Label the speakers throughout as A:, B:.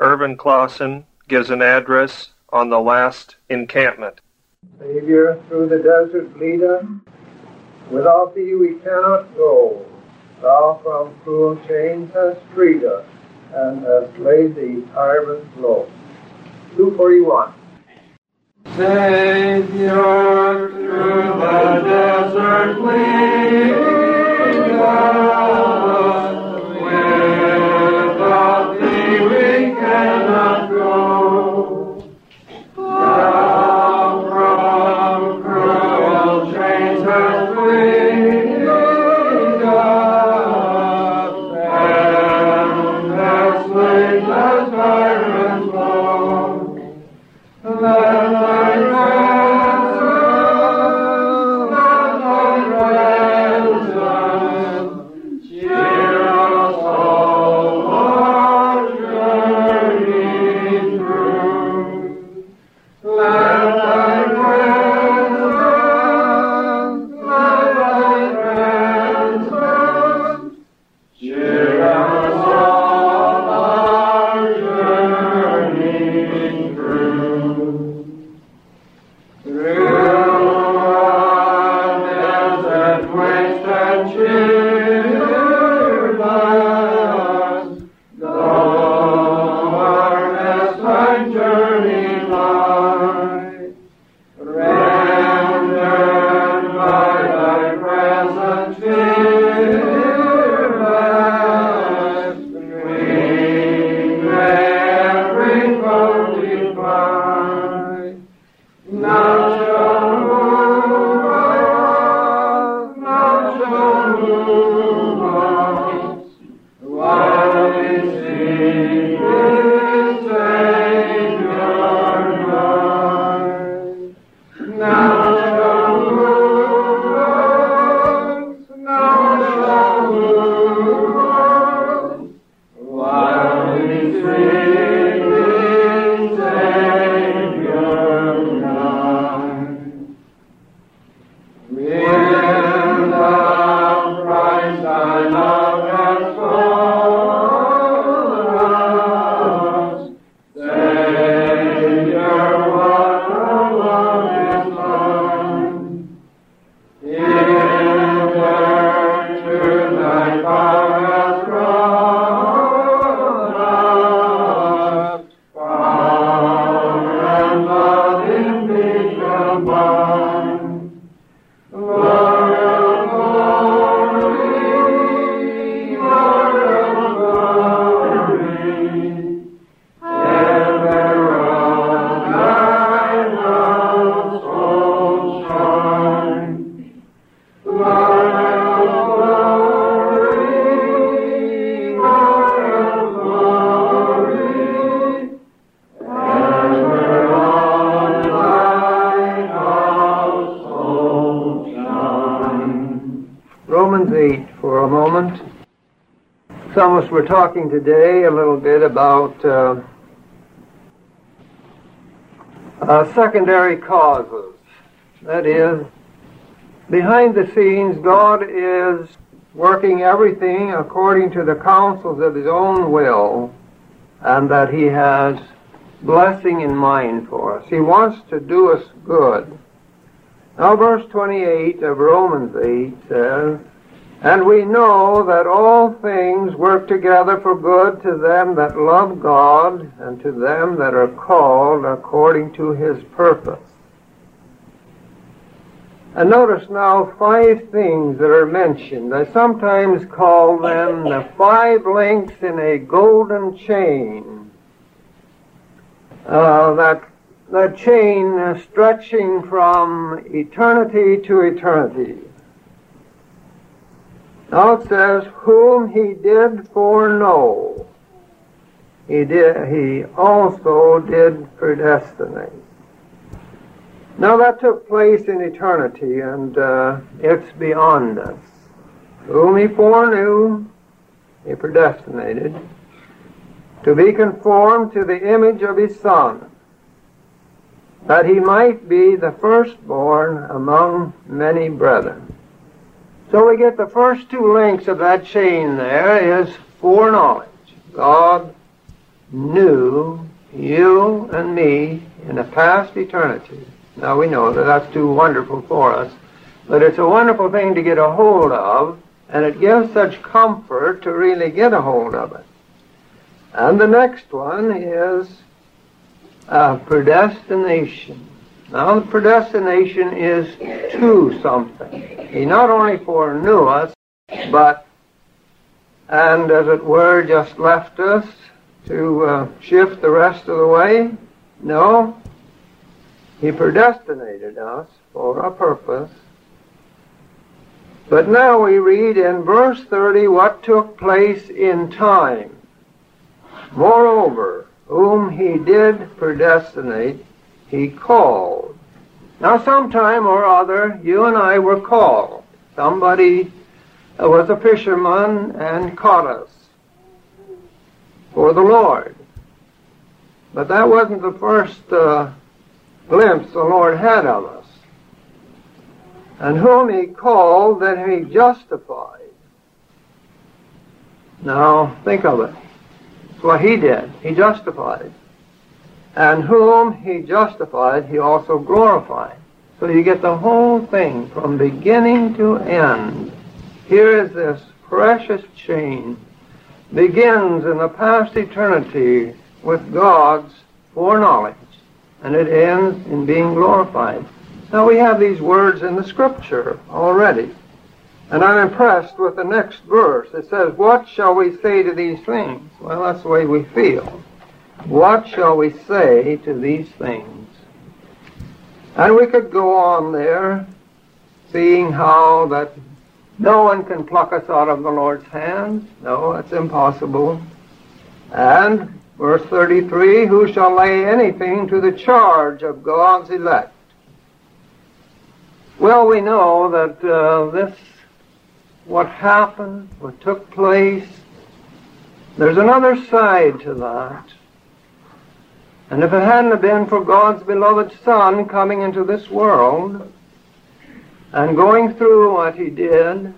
A: Irvin Clausen gives an address on the last encampment.
B: Savior, through the desert lead us. Without thee we cannot go. Thou from cruel chains hast freed us, and hast laid the tyrant low. 241. Savior, through the desert lead us. Without thee we cannot go. Thou from cruel chains hast freed us, and hast laid the tyrant low. Let thy presence cheer us all our journey through. Let thy presence cheer us all our journey through. Through a desert waste and cheered us, though our time journey lie, rendered by thy presence fearless, we may every foe defy. Now shall move us, while we seek His Savior nigh. Now shall move us, while we seek His Savior nigh. Wind of Christ, thy love has called us. Savior, what a love is thine. Hither to thy power has brought us. Power and love in thee combined. Lord of glory, ever on thy love soul shine. Lord of glory, ever on thine house soul shine. Romans 8 for a moment. Some of us were talking today a little bit about secondary causes. That is, behind the scenes, God is working everything according to the counsels of His own will, and that He has blessing in mind for us. He wants to do us good. Now verse 28 of Romans 8 says, And we know that all things work together for good to them that love God, and to them that are called according to His purpose. And notice now 5 things that are mentioned. I sometimes call them the 5 links in a golden chain. That chain stretching from eternity to eternity. Now it says, whom He did foreknow, He also did predestinate. Now that took place in eternity, and it's beyond us. Whom He foreknew, He predestinated, to be conformed to the image of His Son, that He might be the firstborn among many brethren. So we get the first 2 links of that chain there is foreknowledge. God knew you and me in a past eternity. Now we know that that's too wonderful for us, but it's a wonderful thing to get a hold of, and it gives such comfort to really get a hold of it. And the next one is predestination. Now, the predestination is to something. He not only foreknew us, but, and as it were, just left us to shift the rest of the way. No, He predestinated us for a purpose. But now we read in verse 30 what took place in time. Moreover, whom He did predestinate, He called. Now sometime or other, you and I were called. Somebody was a fisherman and caught us for the Lord. But that wasn't the first glimpse the Lord had of us. And whom He called, that He justified. Now, think of it. That's what He did. He justified. And whom He justified, He also glorified. So you get the whole thing from beginning to end. Here is this precious chain. Begins in the past eternity with God's foreknowledge, and it ends in being glorified. Now we have these words in the Scripture already, and I'm impressed with the next verse. It says, what shall we say to these things? Well, that's the way we feel. What shall we say to these things? And we could go on there, seeing how that no one can pluck us out of the Lord's hands. No, it's impossible. And verse 33, who shall lay anything to the charge of God's elect? Well, we know that what happened, what took place, there's another side to that. And if it hadn't have been for God's beloved Son coming into this world and going through what He did,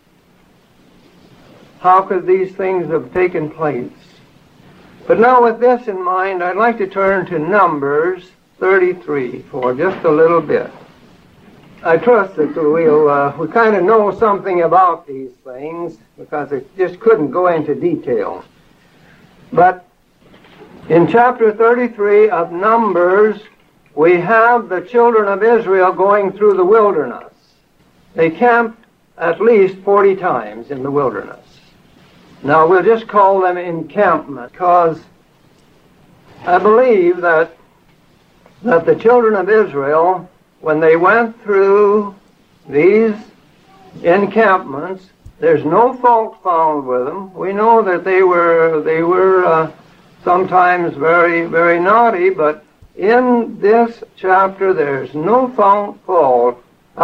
B: how could these things have taken place? But now with this in mind, I'd like to turn to Numbers 33 for just a little bit. I trust that we kind of know something about these things because it just couldn't go into detail. But in chapter 33 of Numbers, we have the children of Israel going through the wilderness. They camped at least 40 times in the wilderness. Now, we'll just call them encampment because I believe that the children of Israel, when they went through these encampments, there's no fault found with them. We know that they were sometimes very, very naughty, but in this chapter there's no fault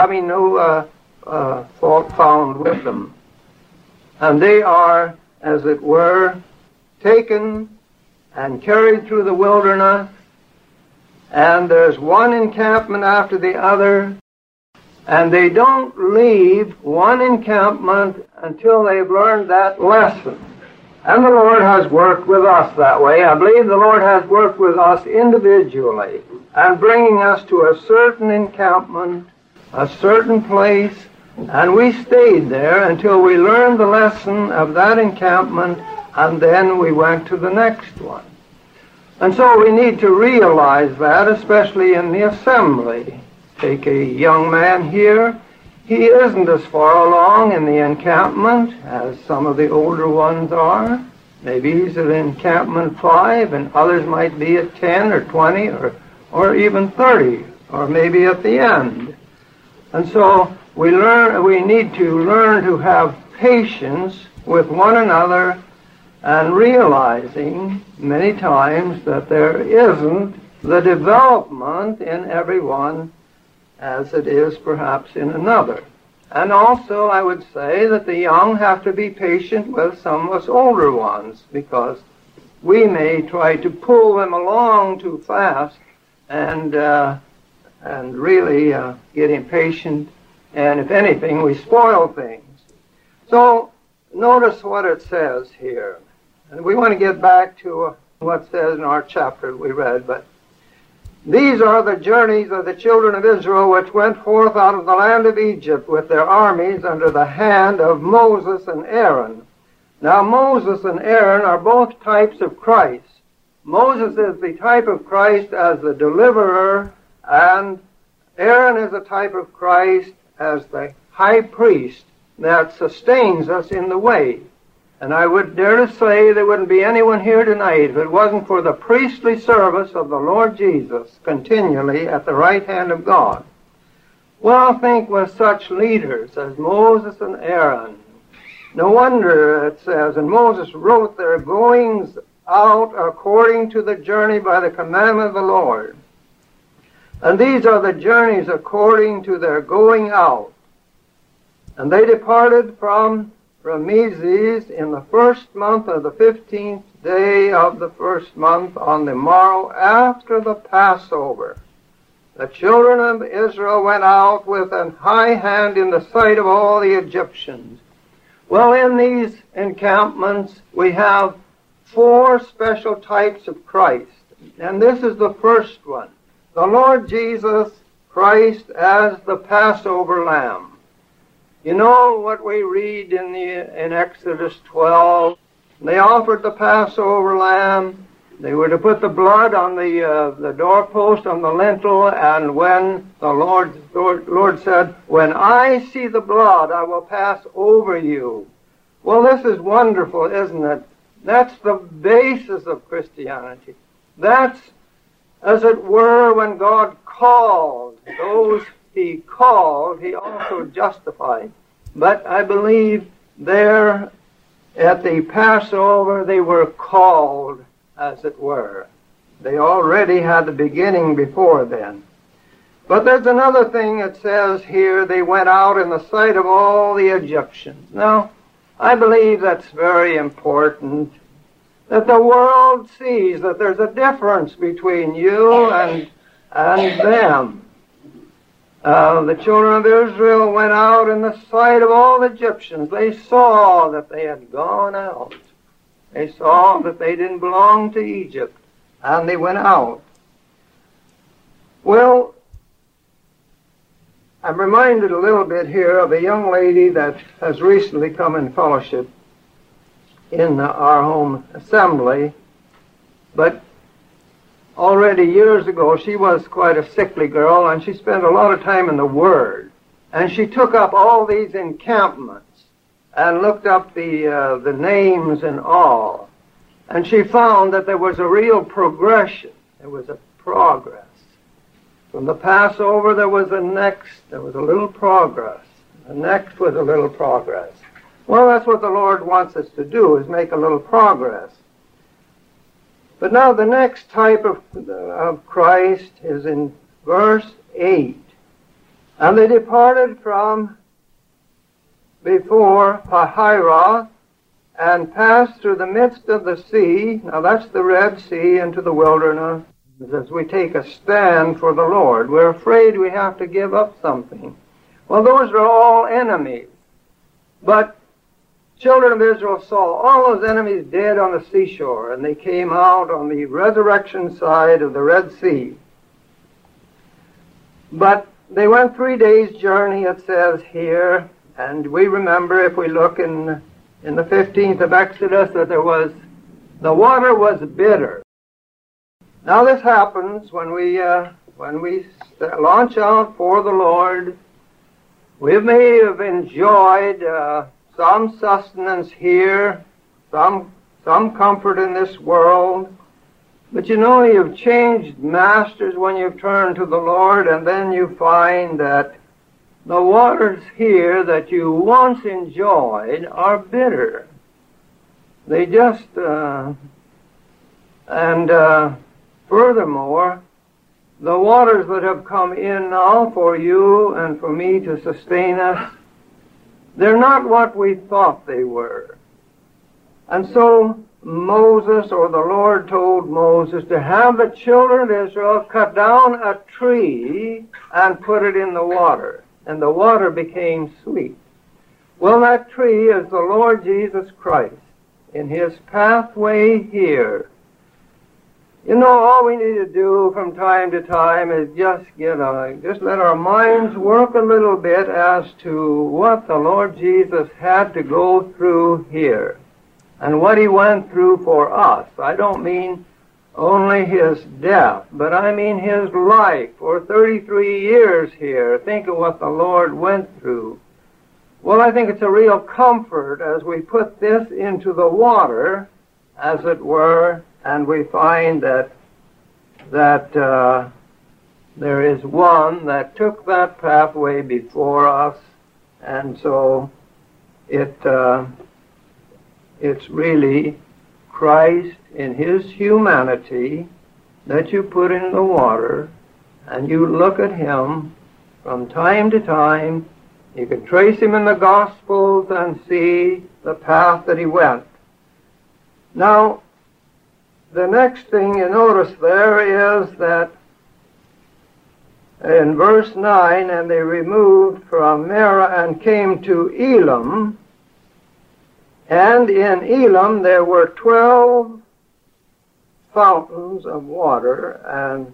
B: found with them. And they are, as it were, taken and carried through the wilderness, and there's one encampment after the other, and they don't leave one encampment until they've learned that lesson. And the Lord has worked with us that way. I believe the Lord has worked with us individually and bringing us to a certain encampment, a certain place, and we stayed there until we learned the lesson of that encampment, and then we went to the next one. And so we need to realize that, especially in the assembly. Take a young man here. He isn't as far along in the encampment as some of the older ones are. Maybe he's at encampment 5, and others might be at 10 or 20 or even 30, or maybe at the end. And so we need to learn to have patience with one another, and realizing many times that there isn't the development in everyone as it is perhaps in another. And also I would say that the young have to be patient with some of us older ones, because we may try to pull them along too fast and really get impatient, and if anything, we spoil things. So notice what it says here. And we want to get back to what it says in our chapter we read, but these are the journeys of the children of Israel which went forth out of the land of Egypt with their armies under the hand of Moses and Aaron. Now Moses and Aaron are both types of Christ. Moses is the type of Christ as the deliverer, and Aaron is a type of Christ as the high priest that sustains us in the way. And I would dare to say there wouldn't be anyone here tonight if it wasn't for the priestly service of the Lord Jesus continually at the right hand of God. Well, think with such leaders as Moses and Aaron. No wonder it says, and Moses wrote their goings out according to the journey by the commandment of the Lord. And these are the journeys according to their going out. And they departed from Ramesses in the first month of the 15th day of the first month on the morrow after the Passover. The children of Israel went out with an high hand in the sight of all the Egyptians. Well, in these encampments we have 4 special types of Christ, and this is the first one. The Lord Jesus Christ as the Passover Lamb. You know what we read in Exodus 12? They offered the Passover lamb. They were to put the blood on the doorpost, on the lintel, and when the Lord said, "When I see the blood, I will pass over you." Well, this is wonderful, isn't it? That's the basis of Christianity. That's, as it were, when God called those He called, He also justified. But I believe there at the Passover they were called, as it were. They already had the beginning before then. But there's another thing it says here, they went out in the sight of all the Egyptians. Now, I believe that's very important, that the world sees that there's a difference between you and them. The children of Israel went out in the sight of all the Egyptians. They saw that they had gone out. They saw that they didn't belong to Egypt, and they went out. Well, I'm reminded a little bit here of a young lady that has recently come in fellowship in our home assembly, but already years ago she was quite a sickly girl, and she spent a lot of time in the Word, and she took up all these encampments and looked up the names and all, and she found that there was a real progression. There was a progress. From the Passover there was a little progress. The next was a little progress. Well, that's what the Lord wants us to do, is make a little progress. But now the next type of Christ is in verse 8. And they departed from before Pahiroth and passed through the midst of the sea. Now that's the Red Sea, into the wilderness. As we take a stand for the Lord, we're afraid we have to give up something. Well, those are all enemies. But children of Israel saw all those enemies dead on the seashore, and they came out on the resurrection side of the Red Sea. But they went 3 days' journey, it says here, and we remember, if we look in the 15th of Exodus, that the water was bitter. Now this happens when we launch out for the Lord. We may have enjoyed some sustenance here, some comfort in this world, but you know, you've changed masters when you've turned to the Lord, and then you find that the waters here that you once enjoyed are bitter. They just furthermore, the waters that have come in now for you and for me to sustain us, they're not what we thought they were. And so Moses, or the Lord told Moses, to have the children of Israel cut down a tree and put it in the water, and the water became sweet. Well, that tree is the Lord Jesus Christ in His pathway here. You know, all we need to do from time to time is just let our minds work a little bit as to what the Lord Jesus had to go through here and what he went through for us. I don't mean only his death, but I mean his life for 33 years here. Think of what the Lord went through. Well, I think it's a real comfort as we put this into the water, as it were, and we find that there is one that took that pathway before us, and so it's really Christ in his humanity that you put in the water, and you look at him from time to time. You can trace him in the Gospels and see the path that he went. Now, the next thing you notice there is that in verse 9, and they removed from Marah and came to Elim, and in Elim there were 12 fountains of water and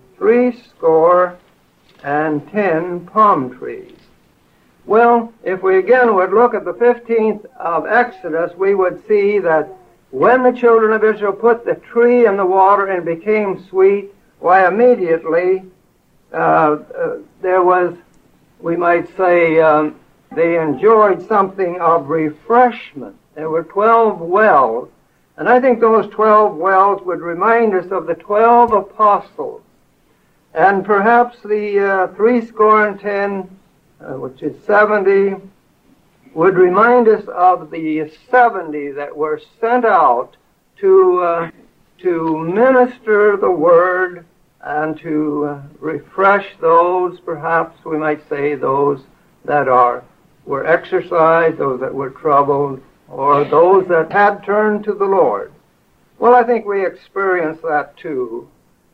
B: 70 palm trees. Well, if we again would look at the 15th of Exodus, we would see that when the children of Israel put the tree in the water and became sweet, why immediately there was, we might say, they enjoyed something of refreshment. There were 12 wells, and I think those 12 wells would remind us of the 12 apostles, and perhaps the 70, which is 70, would remind us of the 70 that were sent out to minister the word and to refresh those, perhaps we might say, those that were exercised, those that were troubled, or those that had turned to the Lord. Well, I think we experienced that too.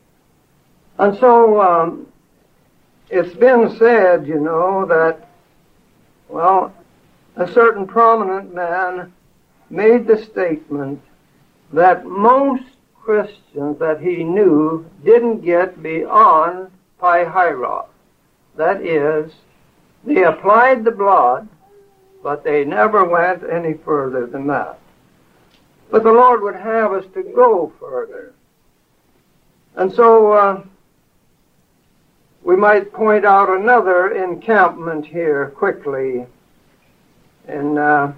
B: And so it's been said, you know, that, well, a certain prominent man made the statement that most Christians that he knew didn't get beyond Pi-Hahiroth. That is, they applied the blood, but they never went any further than that. But the Lord would have us to go further. And so we might point out another encampment here quickly in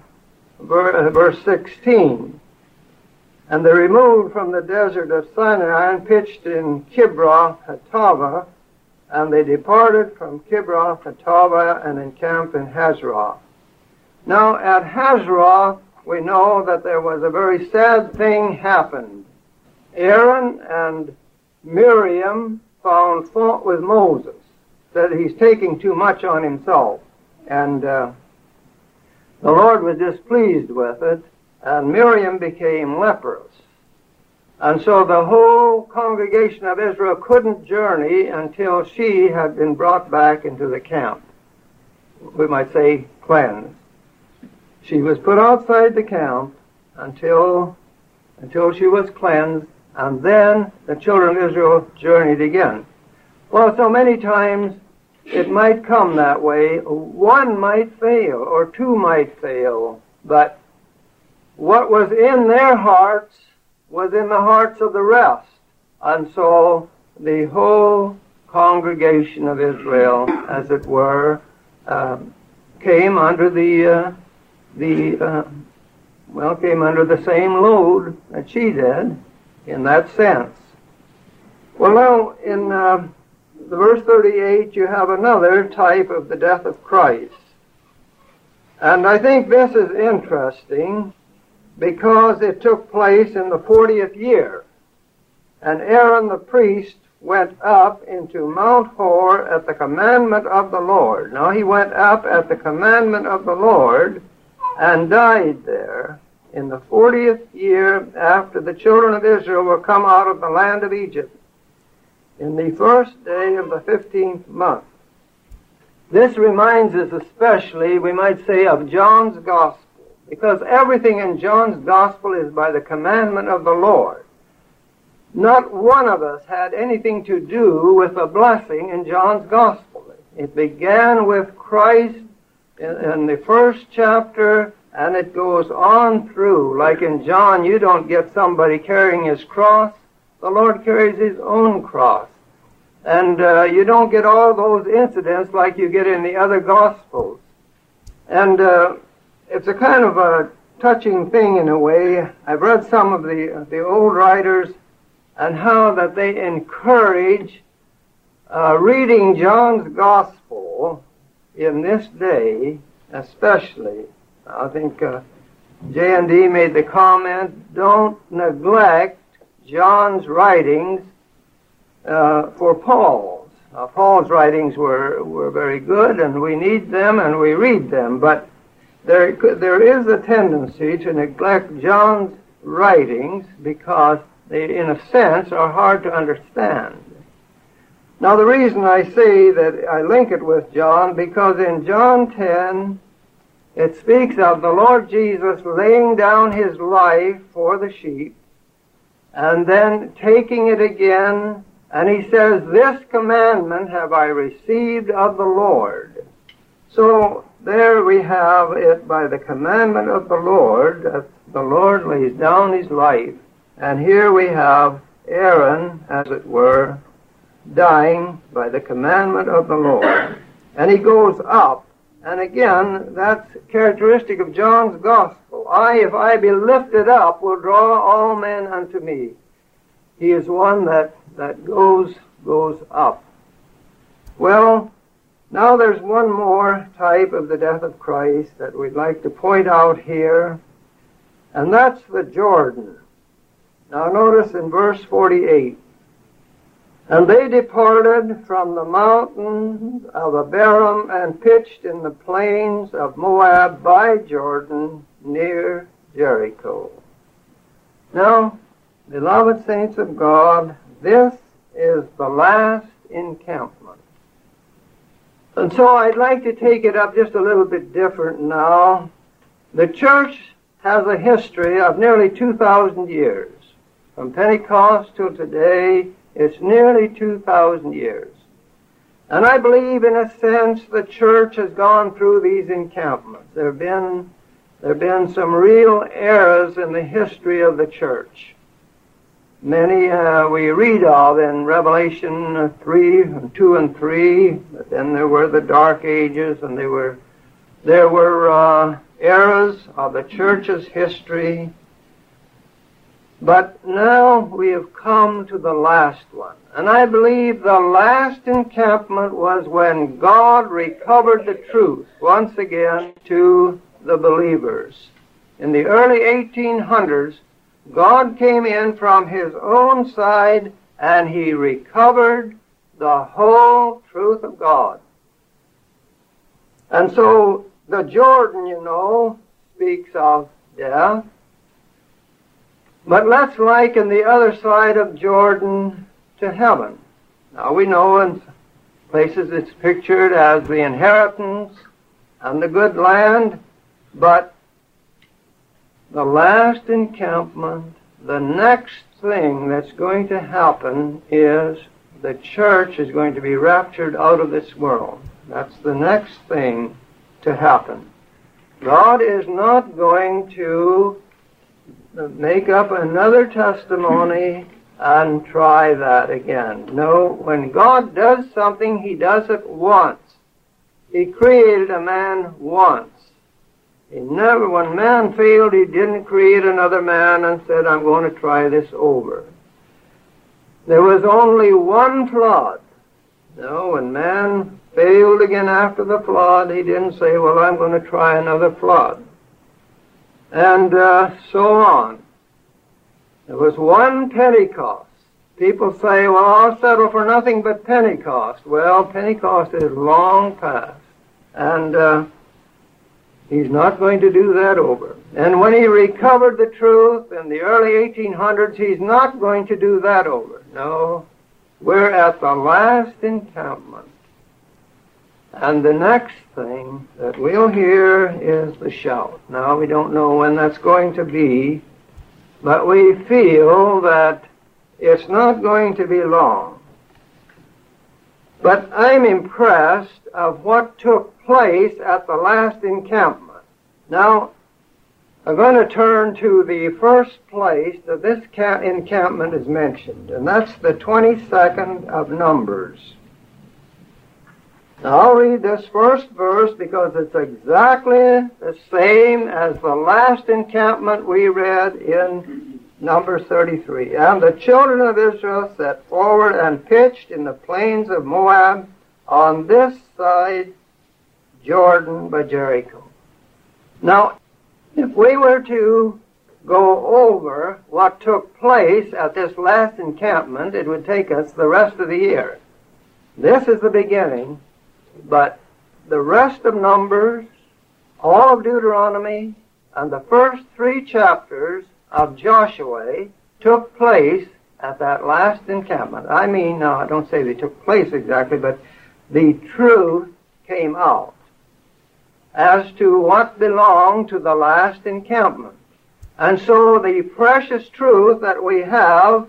B: verse 16. And they removed from the desert of Sinai and pitched in Kibroth Hattava, and they departed from Kibroth Hattava and encamped in Hazeroth. Now at Hazeroth we know that there was a very sad thing happened. Aaron and Miriam found fault with Moses, that he's taking too much on himself, and the Lord was displeased with it, and Miriam became leprous. And so the whole congregation of Israel couldn't journey until she had been brought back into the camp. We might say cleansed. She was put outside the camp until she was cleansed, and then the children of Israel journeyed again. Well, so many times it might come that way. One might fail, or two might fail, but what was in their hearts was in the hearts of the rest. And so the whole congregation of Israel, as it were, came under came under the same load that she did in that sense. Well, now in the verse 38, you have another type of the death of Christ. And I think this is interesting because it took place in the 40th year. And Aaron the priest went up into Mount Hor at the commandment of the Lord. Now he went up at the commandment of the Lord and died there in the 40th year after the children of Israel were come out of the land of Egypt, in the first day of the 15th month. This reminds us especially, we might say, of John's Gospel, because everything in John's Gospel is by the commandment of the Lord. Not one of us had anything to do with the blessing in John's Gospel. It began with Christ in the first chapter, and it goes on through. Like in John, you don't get somebody carrying his cross. The Lord carries his own cross. And you don't get all those incidents like you get in the other Gospels. And it's a kind of a touching thing in a way. I've read some of the old writers and how that they encourage reading John's Gospel in this day, especially. I think J&D made the comment, don't neglect John's writings for Paul's. Paul's writings were very good, and we need them and we read them, but there is a tendency to neglect John's writings because they, in a sense, are hard to understand. Now, the reason I say that I link it with John, because in John 10, it speaks of the Lord Jesus laying down his life for the sheep, and then taking it again, and he says, this commandment have I received of the Lord. So there we have it by the commandment of the Lord, that the Lord lays down his life. And here we have Aaron, as it were, dying by the commandment of the Lord. And he goes up. And again, that's characteristic of John's Gospel. If I be lifted up, will draw all men unto me. He is one that goes up. Well, now there's one more type of the death of Christ that we'd like to point out here, and that's the Jordan. Now notice in verse 48, and they departed from the mountains of Abiram and pitched in the plains of Moab by Jordan near Jericho. Now, beloved saints of God, this is the last encampment. And so I'd like to take it up just a little bit different now. The church has a history of nearly 2,000 years. From Pentecost till today, it's nearly 2,000 years. And I believe, in a sense, the church has gone through these encampments. There have been some real eras in the history of the church. Many we read of in Revelation 3, 2 and 3, but then there were the Dark Ages, and there were eras of the church's history. But now we have come to the last one. And I believe the last encampment was when God recovered the truth once again to the believers. In the early 1800s, God came in from his own side and he recovered the whole truth of God. And so the Jordan, speaks of death. But let's liken the other side of Jordan to heaven. Now we know in places it's pictured as the inheritance and the good land, but the last encampment, the next thing that's going to happen is the church is going to be raptured out of this world. That's the next thing to happen. God is not going to make up another testimony and try that again. No, when God does something, he does it once. He created a man once. When man failed, he didn't create another man and said, I'm going to try this over. There was only one flood. No, when man failed again after the flood, he didn't say, well, I'm going to try another flood. And so on. There was one Pentecost. People say, well, I'll settle for nothing but Pentecost. Well, Pentecost is long past. And he's not going to do that over. And when he recovered the truth in the early 1800s, he's not going to do that over. No, we're at the last encampment. And the next thing that we'll hear is the shout. Now, we don't know when that's going to be, but we feel that It's not going to be long. But I'm impressed of what took place at the last encampment. Now, I'm going to turn to the first place that this encampment is mentioned, and that's the 22nd of Numbers. Now, I'll read this first verse because it's exactly the same as the last encampment we read in Numbers 33. And the children of Israel set forward and pitched in the plains of Moab on this side Jordan by Jericho. Now, if we were to go over what took place at this last encampment, it would take us the rest of the year. This is the beginning, but the rest of Numbers, all of Deuteronomy, and the first 3 chapters of Joshua took place at that last encampment. I mean, no, I don't say they took place exactly, but the truth came out as to what belonged to the last encampment. And so the precious truth that we have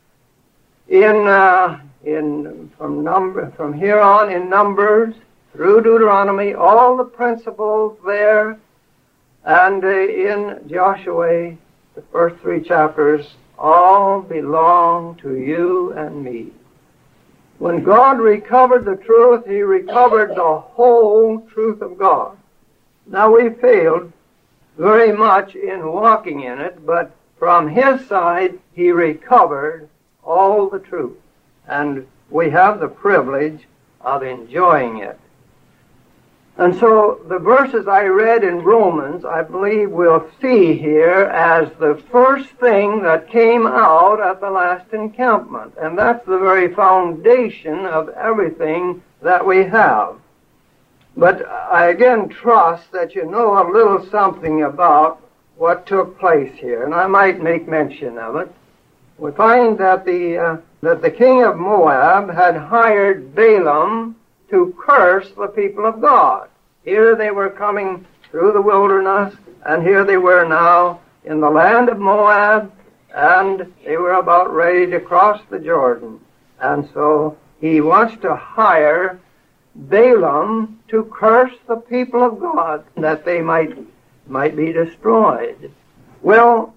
B: from here on in Numbers through Deuteronomy, all the principles there, and in Joshua, the first 3 chapters, all belong to you and me. When God recovered the truth, He recovered the whole truth of God. Now, we failed very much in walking in it, but from His side, He recovered all the truth. And we have the privilege of enjoying it. And so the verses I read in Romans, I believe we'll see here as the first thing that came out at the last encampment. And that's the very foundation of everything that we have. But I again trust that you know a little something about what took place here, and I might make mention of it. We find that the king of Moab had hired Balaam to curse the people of God. Here they were coming through the wilderness, and here they were now in the land of Moab, and they were about ready to cross the Jordan. And so he wants to hire Balaam to curse the people of God that they might be destroyed. Well,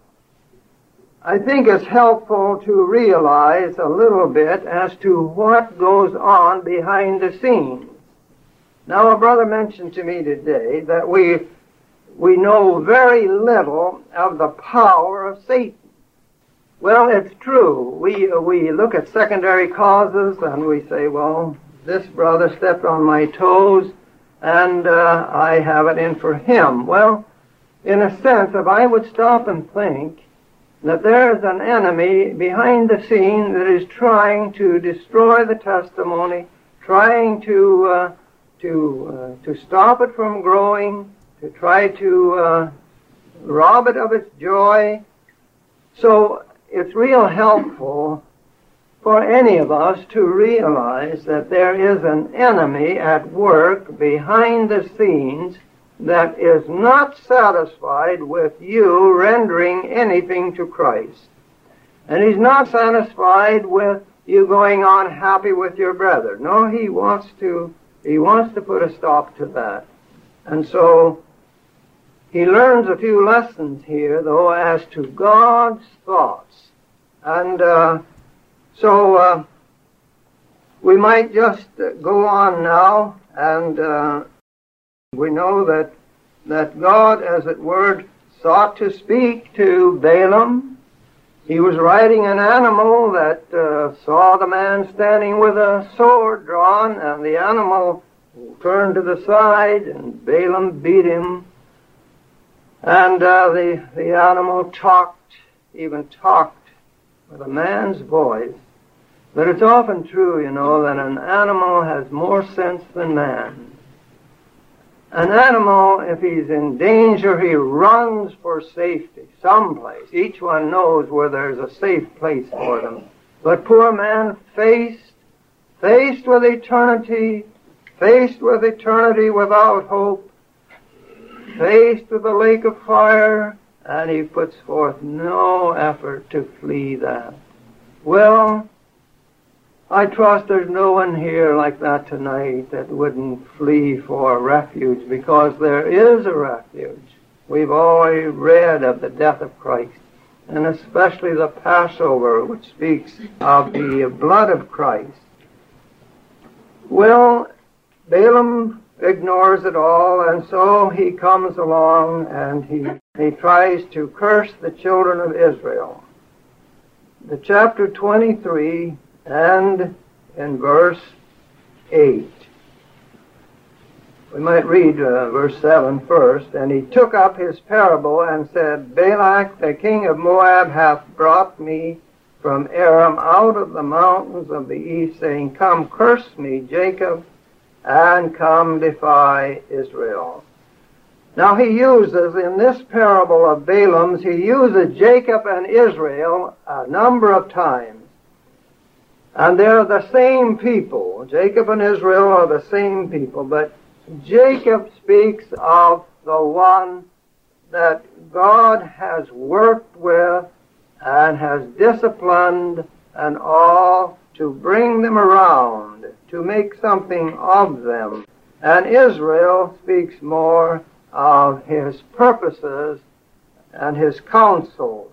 B: I think it's helpful to realize a little bit as to what goes on behind the scenes. Now, a brother mentioned to me today that we know very little of the power of Satan. Well, it's true. We look at secondary causes and we say, well, this brother stepped on my toes and I have it in for him. Well, in a sense, if I would stop and think that there is an enemy behind the scene that is trying to destroy the testimony, trying to stop it from growing, to try to rob it of its joy. So it's real helpful for any of us to realize that there is an enemy at work behind the scenes that is not satisfied with you rendering anything to Christ. And he's not satisfied with you going on happy with your brother. No, he wants to put a stop to that. And so he learns a few lessons here, though, as to God's thoughts. And so we might just go on now, and we know that God, as it were, sought to speak to Balaam. He was riding an animal that saw the man standing with a sword drawn, and the animal turned to the side, and Balaam beat him. And the animal even talked with a man's voice. But it's often true, you know, that an animal has more sense than man. An animal, if he's in danger, he runs for safety, someplace. Each one knows where there's a safe place for them. But poor man, faced with eternity without hope, faced with the lake of fire, and he puts forth no effort to flee that. Well, I trust there's no one here like that tonight that wouldn't flee for refuge, because there is a refuge. We've already read of the death of Christ, and especially the Passover, which speaks of the blood of Christ. Well, Balaam ignores it all, and so he comes along and he tries to curse the children of Israel. The chapter 23 and in verse 8. We might read verse 7 first. And he took up his parable and said, Balak the king of Moab hath brought me from Aram out of the mountains of the east, saying, Come, curse me, Jacob, and come defy Israel. Now he uses, in this parable of Balaam's, he uses Jacob and Israel a number of times. And they're the same people. Jacob and Israel are the same people, but Jacob speaks of the one that God has worked with and has disciplined and all to bring them around, to make something of them. And Israel speaks more of his purposes and his counsels.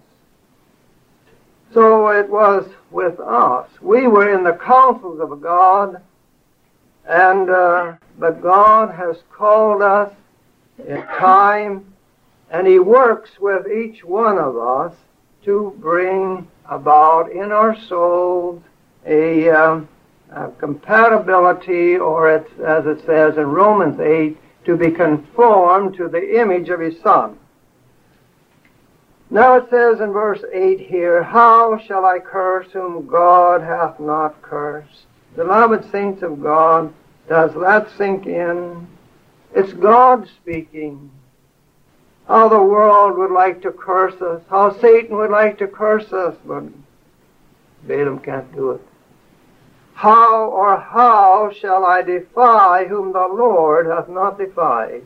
B: So it was with us. We were in the counsels of God, and but God has called us in time, and he works with each one of us to bring about in our souls a compatibility, or it's, as it says in Romans 8, to be conformed to the image of his Son. Now it says in verse 8 here, How shall I curse whom God hath not cursed? Beloved saints of God, does that sink in? It's God speaking. How the world would like to curse us, how Satan would like to curse us, but Balaam can't do it. How shall I defy whom the Lord hath not defied?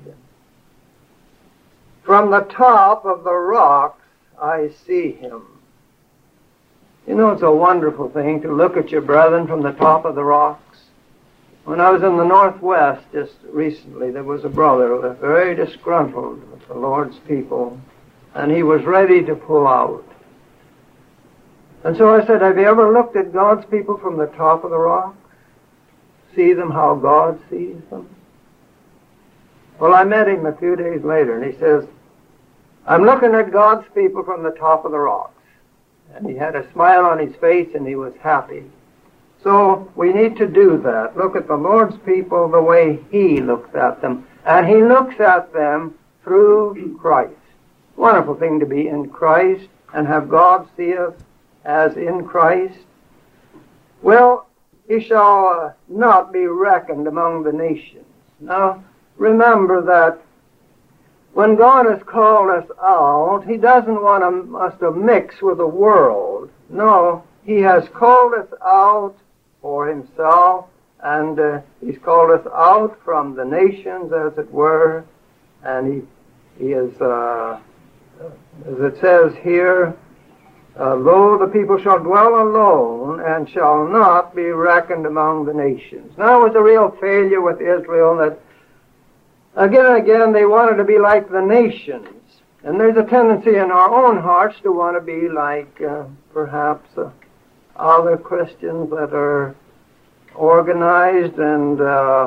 B: From the top of the rocks I see him. You know, it's a wonderful thing to look at your brethren from the top of the rocks. When I was in the Northwest just recently, there was a brother who was very disgruntled with the Lord's people, and he was ready to pull out. And so I said, have you ever looked at God's people from the top of the rocks? See them how God sees them? Well, I met him a few days later, and he says, I'm looking at God's people from the top of the rocks. And he had a smile on his face, and he was happy. So we need to do that. Look at the Lord's people the way he looks at them. And he looks at them through Christ. Wonderful thing to be in Christ and have God see us as in Christ. Well, he shall not be reckoned among the nations. Now, remember that when God has called us out, he doesn't want us to mix with the world. No, he has called us out for himself, and he's called us out from the nations, as it were, and he is, as it says here, lo, the people shall dwell alone and shall not be reckoned among the nations. Now, it was a real failure with Israel that again and again they wanted to be like the nations. And there's a tendency in our own hearts to want to be like perhaps other Christians that are organized and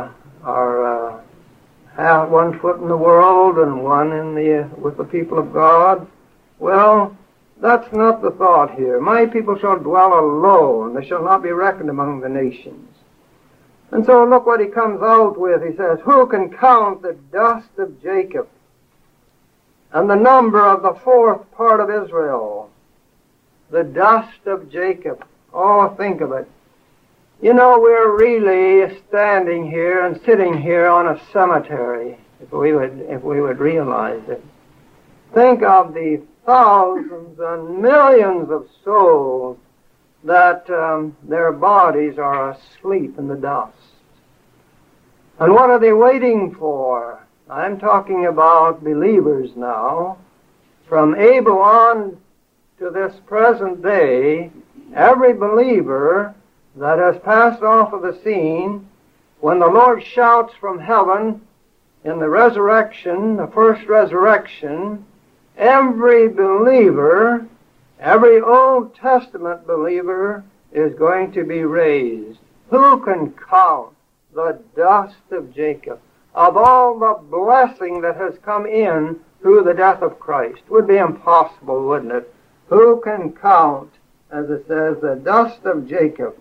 B: have one foot in the world and one in with the people of God. Well, that's not the thought here. My people shall dwell alone. They shall not be reckoned among the nations. And so look what he comes out with. He says, who can count the dust of Jacob and the number of the fourth part of Israel? The dust of Jacob. Oh, think of it. You know, we're really standing here and sitting here on a cemetery, if we would realize it. Think of the thousands and millions of souls that their bodies are asleep in the dust. And what are they waiting for? I'm talking about believers now. From Abel on to this present day, Every believer that has passed off of the scene, when the Lord shouts from heaven in the resurrection, the first resurrection, every believer, every Old Testament believer is going to be raised. Who can count the dust of Jacob, of all the blessing that has come in through the death of Christ? It would be impossible, wouldn't it? Who can count, as it says, the dust of Jacob,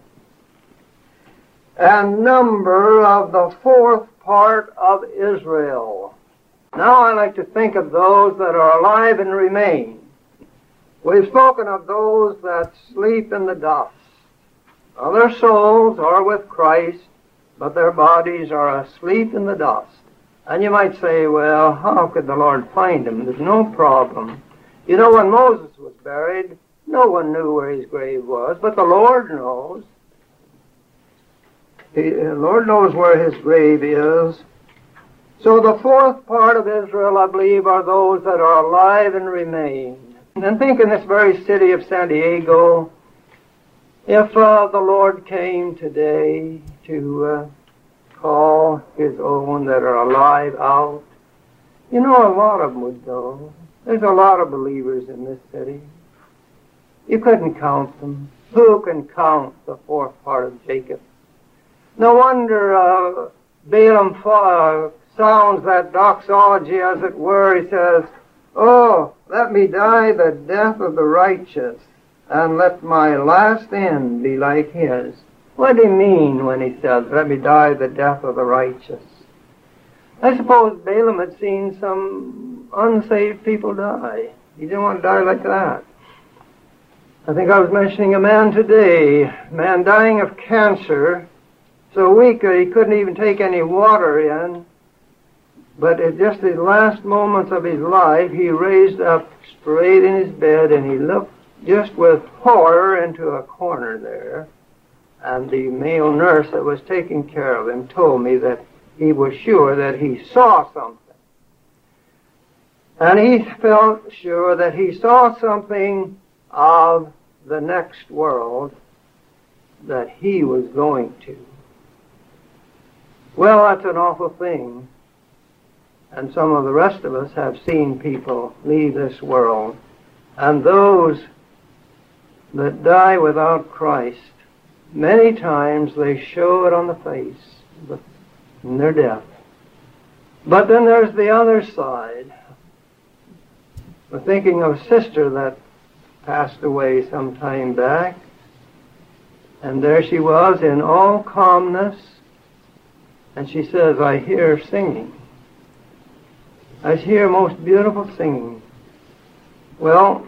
B: and number of the fourth part of Israel? Now I like to think of those that are alive and remain. We've spoken of those that sleep in the dust. Well, their souls are with Christ, but their bodies are asleep in the dust. And you might say, well, how could the Lord find them? There's no problem. You know, when Moses was buried, no one knew where his grave was, but the Lord knows. The Lord knows where his grave is. So the fourth part of Israel, I believe, are those that are alive and remain. And think in this very city of San Diego, if the Lord came today to call his own that are alive out, you know, a lot of them would go. There's a lot of believers in this city. You couldn't count them. Who can count the fourth part of Jacob? No wonder Balaam sounds that doxology, as it were. He says, "Oh, let me die the death of the righteous, and let my last end be like his." What did he mean when he says, "Let me die the death of the righteous"? I suppose Balaam had seen some unsaved people die. He didn't want to die like that. I think I was mentioning a man today, a man dying of cancer, so weak that he couldn't even take any water in. But at just his last moments of his life, he raised up straight in his bed and he looked just with horror into a corner there. And the male nurse that was taking care of him told me that he was sure that he saw something. And he felt sure that he saw something of the next world that he was going to. Well, that's an awful thing. And some of the rest of us have seen people leave this world. And those that die without Christ, many times they show it on the face in their death. But then there's the other side. We're thinking of a sister that passed away some time back. And there she was in all calmness. And she says, "I hear singing. I hear most beautiful singing." Well,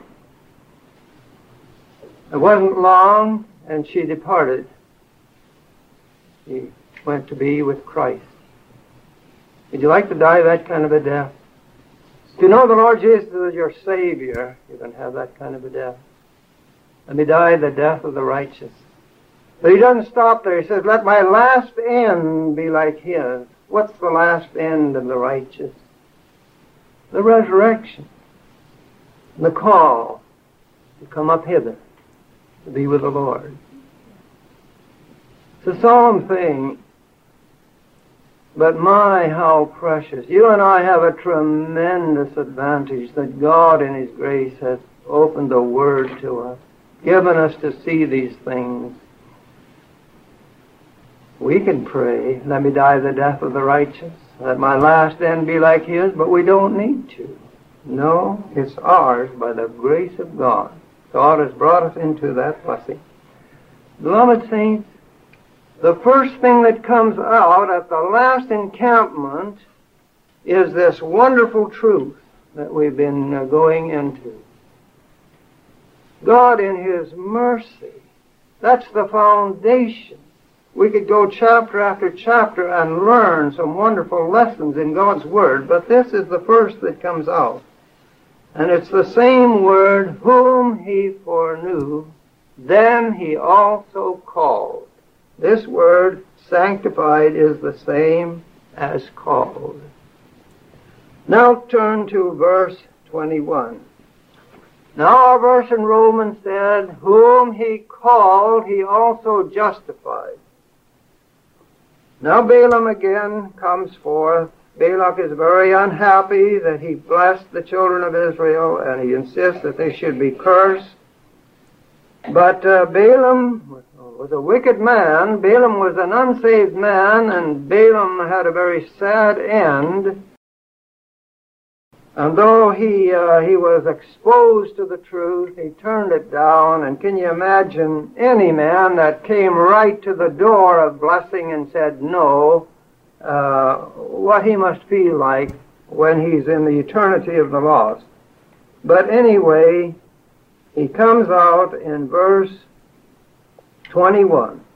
B: it wasn't long, and she departed. She went to be with Christ. Would you like to die that kind of a death? If you know the Lord Jesus is your Savior, you can have that kind of a death. Let me die the death of the righteous. But he doesn't stop there. He says, "Let my last end be like his." What's the last end of the righteous? The resurrection. The call to come up hither, to be with the Lord. It's a solemn thing, but my, how precious. You and I have a tremendous advantage that God in His grace has opened the Word to us, given us to see these things. We can pray, "Let me die the death of the righteous, let my last end be like his," but we don't need to. No, it's ours by the grace of God. God has brought us into that blessing. Beloved saints, the first thing that comes out at the last encampment is this wonderful truth that we've been going into. God in His mercy, that's the foundation. We could go chapter after chapter and learn some wonderful lessons in God's Word, but this is the first that comes out. And it's the same word, "whom He foreknew, then He also called." This word, sanctified, is the same as called. Now turn to verse 21. Now our verse in Romans said, whom he called, he also justified. Now Balaam again comes forth. Balak is very unhappy that he blessed the children of Israel, and he insists that they should be cursed. But Balaam was a wicked man. Balaam was an unsaved man, and Balaam had a very sad end. And though he was exposed to the truth, he turned it down. And can you imagine any man that came right to the door of blessing and said no, what he must feel like when he's in the eternity of the lost? But anyway, he comes out in verse 21.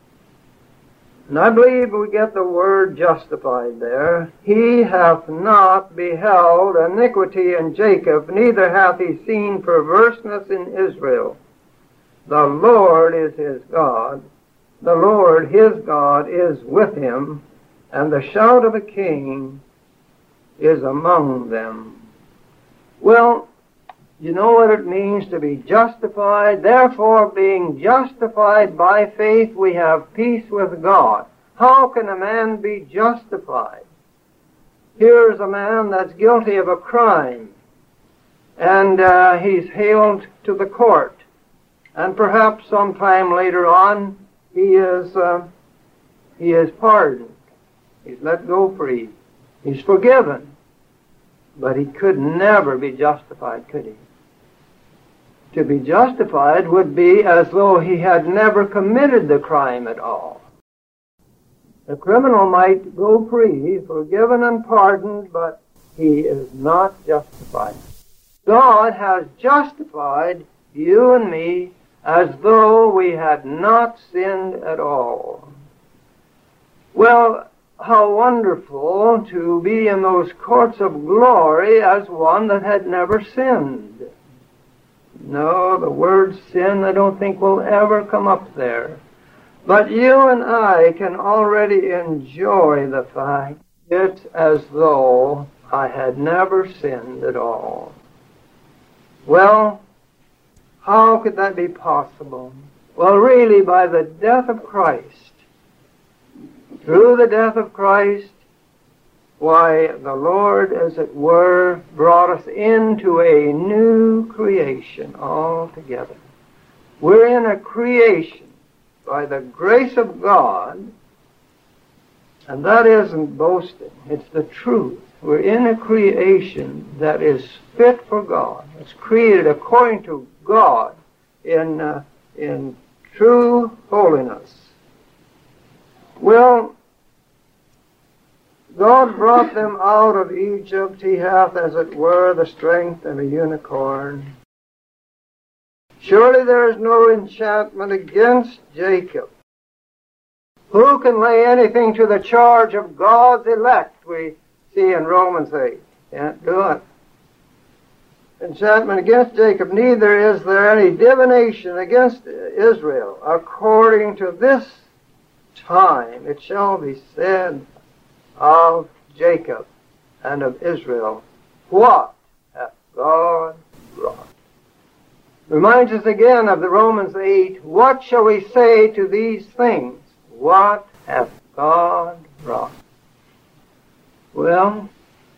B: And I believe we get the word justified there. He hath not beheld iniquity in Jacob, neither hath he seen perverseness in Israel. The Lord is his God. The Lord his God is with him, and the shout of a king is among them. Well, you know what it means to be justified. Therefore, being justified by faith, we have peace with God. How can a man be justified? Here's a man that's guilty of a crime, and he's hailed to the court. And perhaps sometime later on, he is pardoned. He's let go free. He's forgiven. But he could never be justified, could he? To be justified would be as though he had never committed the crime at all. The criminal might go free, forgiven and pardoned, but he is not justified. God has justified you and me as though we had not sinned at all. Well, how wonderful to be in those courts of glory as one that had never sinned. No, the word sin I don't think will ever come up there. But you and I can already enjoy the fact it's as though I had never sinned at all. Well, how could that be possible? Well, really, by the death of Christ. Through the death of Christ, why, the Lord, as it were, brought us into a new creation altogether. We're in a creation by the grace of God, and that isn't boasting. It's the truth. We're in a creation that is fit for God. It's created according to God in true holiness. Well, God brought them out of Egypt. He hath, as it were, the strength of a unicorn. Surely there is no enchantment against Jacob. Who can lay anything to the charge of God's elect? We see in Romans 8. Can't do it. Enchantment against Jacob. Neither is there any divination against Israel. According to this time it shall be said of Jacob and of Israel, what hath God wrought? Reminds us again of the Romans 8, what shall we say to these things? What hath God wrought? Well,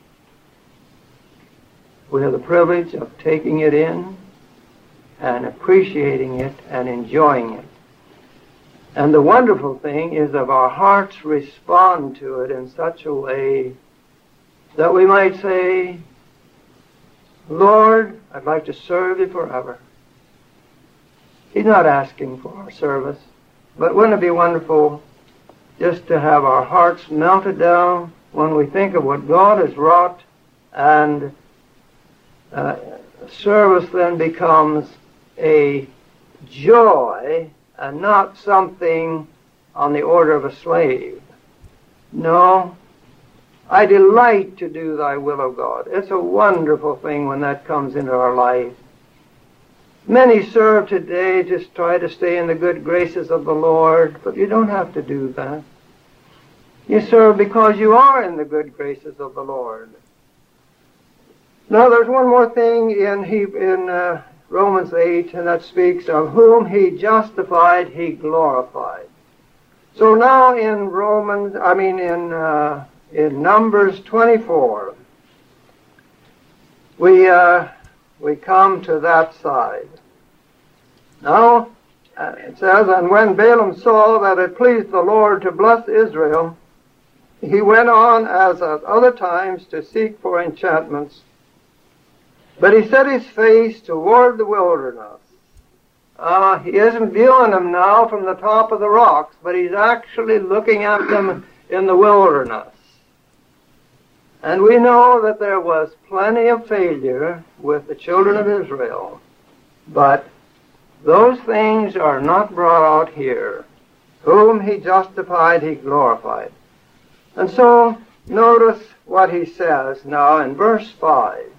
B: we have the privilege of taking it in and appreciating it and enjoying it. And the wonderful thing is if our hearts respond to it in such a way that we might say, Lord, I'd like to serve you forever. He's not asking for our service, but wouldn't it be wonderful just to have our hearts melted down when we think of what God has wrought, and service then becomes a joy and not something on the order of a slave. No, I delight to do thy will, O God. It's a wonderful thing when that comes into our life. Many serve today, just try to stay in the good graces of the Lord, but you don't have to do that. You serve because you are in the good graces of the Lord. Now there's one more thing in Romans 8, and that speaks of whom he justified, he glorified. So now in Numbers 24, we come to that side. Now, it says, and when Balaam saw that it pleased the Lord to bless Israel, he went on as at other times to seek for enchantments. But he set his face toward the wilderness. He isn't viewing them now from the top of the rocks, but he's actually looking at them in the wilderness. And we know that there was plenty of failure with the children of Israel. But those things are not brought out here. Whom he justified, he glorified. And so, notice what he says now in verse 5.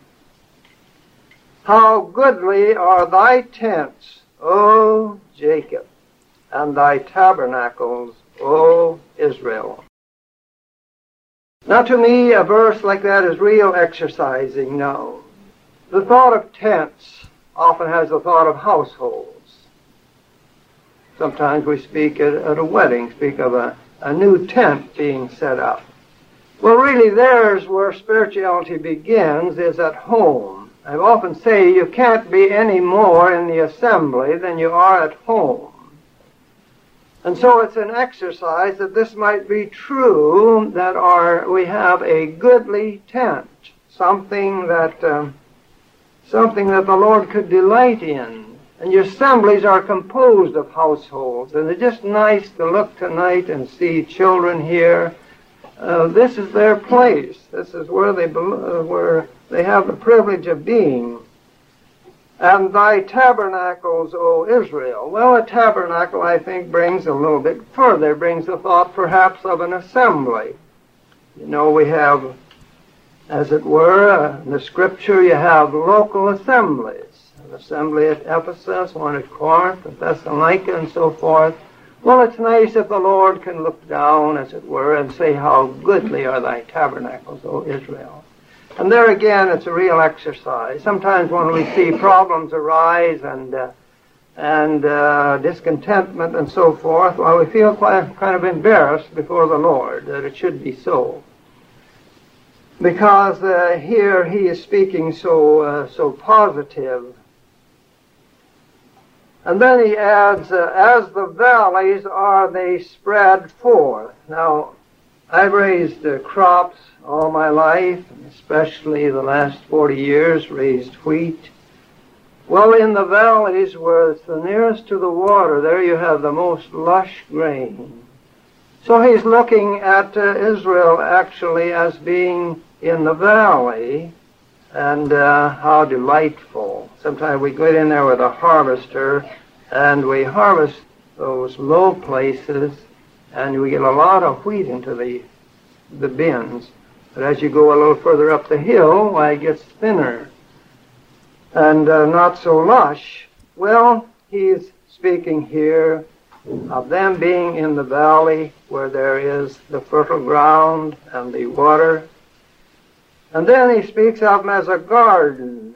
B: How goodly are thy tents, O Jacob, and thy tabernacles, O Israel. Now to me, a verse like that is real exercising now. The thought of tents often has the thought of households. Sometimes we speak at a wedding, speak of a new tent being set up. Well, really, there's where spirituality begins, is at home. I often say you can't be any more in the assembly than you are at home. And so it's an exercise that this might be true, that we have a goodly tent, something that the Lord could delight in. And your assemblies are composed of households, and it's just nice to look tonight and see children here. This is their place. This is where they have the privilege of being. And thy tabernacles, O Israel. Well, a tabernacle, I think, brings a little bit further, brings the thought perhaps of an assembly. You know, we have, as it were, in the Scripture, you have local assemblies. An assembly at Ephesus, one at Corinth, at Thessalonica, and so forth. Well, it's nice if the Lord can look down, as it were, and say, how goodly are thy tabernacles, O Israel. And there again, it's a real exercise. Sometimes when we see problems arise and discontentment and so forth, well, we feel kind of embarrassed before the Lord that it should be so. Because here he is speaking so positive. And then he adds, as the valleys are they spread forth. Now, I've raised crops all my life, especially the last 40 years, raised wheat. Well, in the valleys where it's the nearest to the water, there you have the most lush grain. So he's looking at Israel actually as being in the valley, and how delightful. Sometimes we go in there with a harvester, and we harvest those low places, and we get a lot of wheat into the bins. But as you go a little further up the hill, why, it gets thinner and not so lush. Well, he's speaking here of them being in the valley where there is the fertile ground and the water. And then he speaks of them as a garden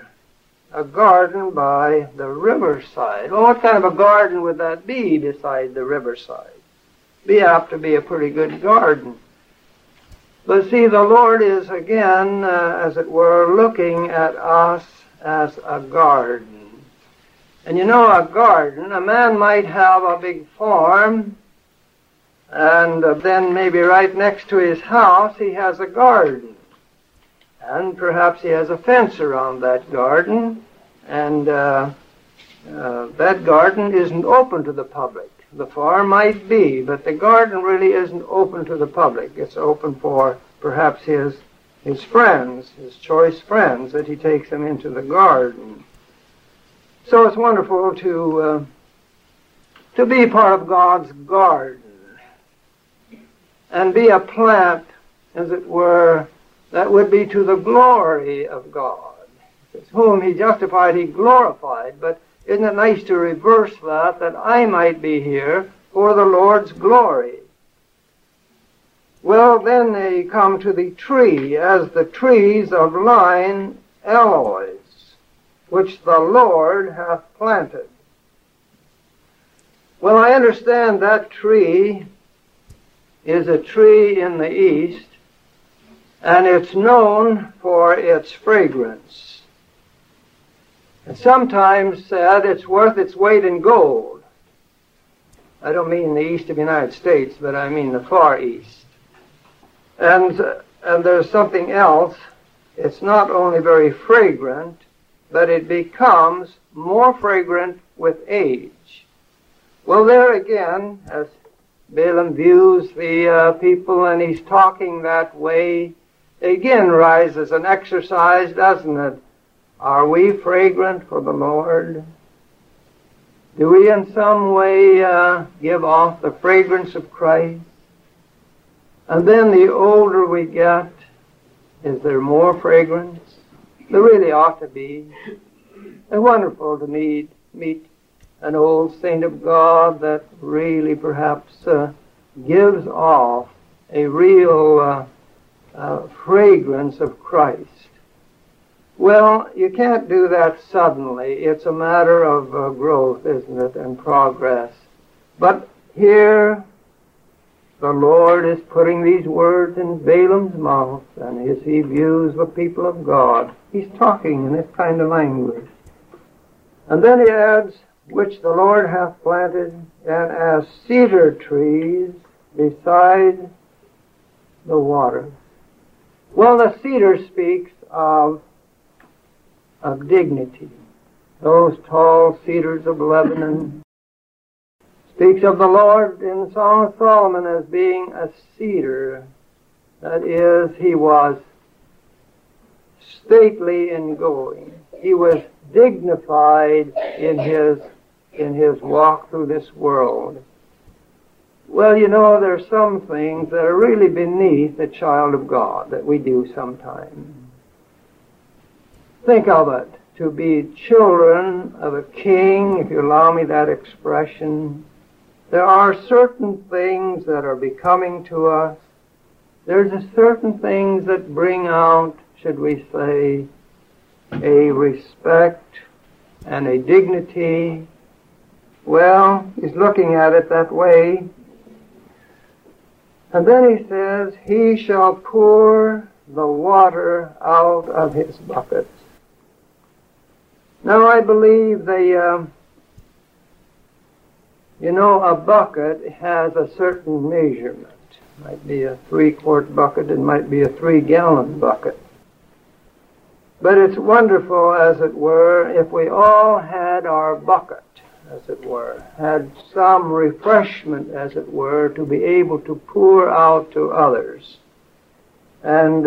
B: by the riverside. Well, what kind of a garden would that be beside the riverside? Be apt to be a pretty good garden. But see, the Lord is again, as it were, looking at us as a garden. And you know, a garden, a man might have a big farm, and then maybe right next to his house he has a garden. And perhaps he has a fence around that garden, and that garden isn't open to the public. The farm might be, but the garden really isn't open to the public. It's open for perhaps his friends, his choice friends, that he takes them into the garden. So it's wonderful to be part of God's garden and be a plant, as it were, that would be to the glory of God. It's whom he justified, he glorified. But isn't it nice to reverse that I might be here for the Lord's glory? Well, then they come to the tree, as the trees of line aloes. which the Lord hath planted. Well, I understand that tree is a tree in the east, and it's known for its fragrance. It's sometimes said it's worth its weight in gold. I don't mean the east of the United States, but I mean the far east. And there's something else. It's not only very fragrant, but it becomes more fragrant with age. Well, there again, as Balaam views the people and he's talking that way, again rises an exercise, doesn't it? Are we fragrant for the Lord? Do we in some way give off the fragrance of Christ? And then the older we get, is there more fragrance? There really ought to be. It's wonderful to meet an old saint of God that really perhaps gives off a real fragrance of Christ. Well, you can't do that suddenly. It's a matter of growth, isn't it, and progress. But here, the Lord is putting these words in Balaam's mouth, and as he views the people of God, he's talking in this kind of language. And then he adds, which the Lord hath planted, and as cedar trees beside the water. Well, the cedar speaks of dignity. Those tall cedars of Lebanon speaks of the Lord in the Song of Solomon as being a cedar. That is, he was stately in going. He was dignified in his walk through this world. Well, you know, there are some things that are really beneath a child of God that we do sometimes. Think of it, to be children of a king, if you allow me that expression. There are certain things that are becoming to us. There's certain things that bring out, should we say, a respect and a dignity. Well, he's looking at it that way. And then he says, he shall pour the water out of his buckets. Now I believe a bucket has a certain measurement. It might be a 3-quart bucket, it might be a 3-gallon bucket. But it's wonderful, as it were, if we all had our bucket, as it were, had some refreshment, as it were, to be able to pour out to others. And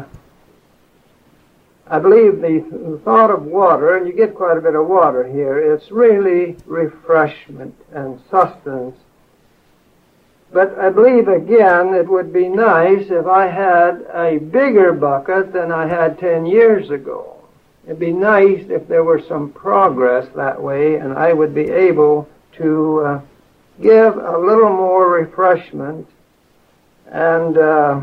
B: I believe the thought of water, and you get quite a bit of water here, it's really refreshment and sustenance. But I believe, again, it would be nice if I had a bigger bucket than I had 10 years ago. It'd be nice if there were some progress that way, and I would be able to give a little more refreshment and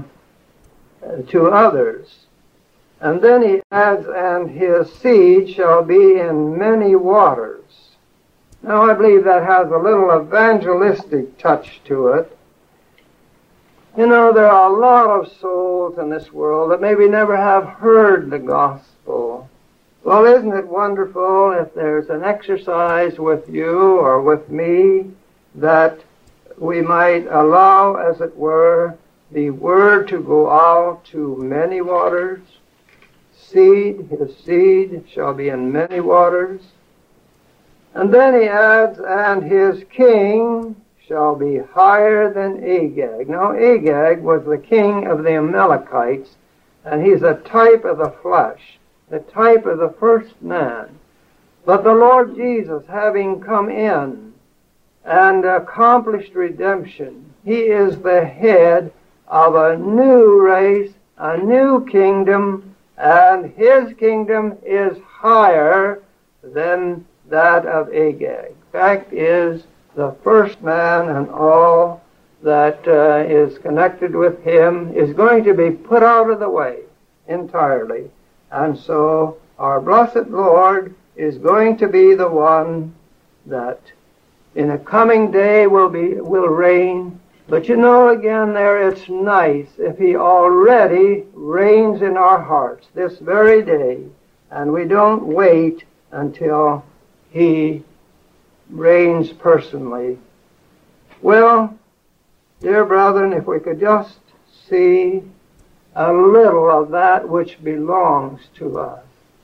B: to others. And then he adds, and his seed shall be in many waters. Now I believe that has a little evangelistic touch to it. You know, there are a lot of souls in this world that maybe never have heard the gospel. Well, isn't it wonderful if there's an exercise with you or with me that we might allow, as it were, the word to go out to many waters? His seed shall be in many waters. And then he adds, and his king shall be higher than Agag. Now, Agag was the king of the Amalekites, and he's a type of the flesh, the type of the first man. But the Lord Jesus, having come in and accomplished redemption, he is the head of a new race, a new kingdom, and his kingdom is higher than that of Agag. Fact is, the first man and all that is connected with him is going to be put out of the way entirely. And so our blessed Lord is going to be the one that in a coming day will reign. But you know, again there, it's nice if he already reigns in our hearts this very day, and we don't wait until he reigns personally. Well, dear brethren, if we could just see a little of that which belongs to us.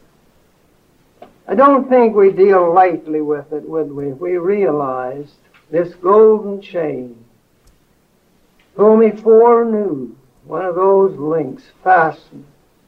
B: I don't think we deal lightly with it, would we, if we realized this golden chain, whom he foreknew, one of those links fastened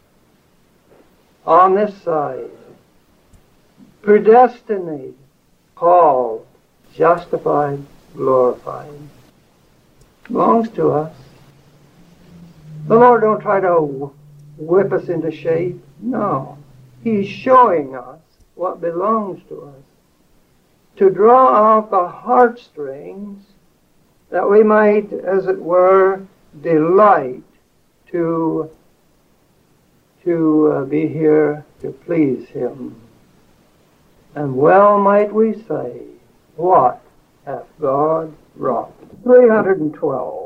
B: on this side, predestinated, called, justified, glorified, belongs to us. The Lord don't try to whip us into shape. No. He's showing us what belongs to us, to draw out the heartstrings that we might, as it were, delight to be here to please him. And well might we say, what hath God wrought? 312.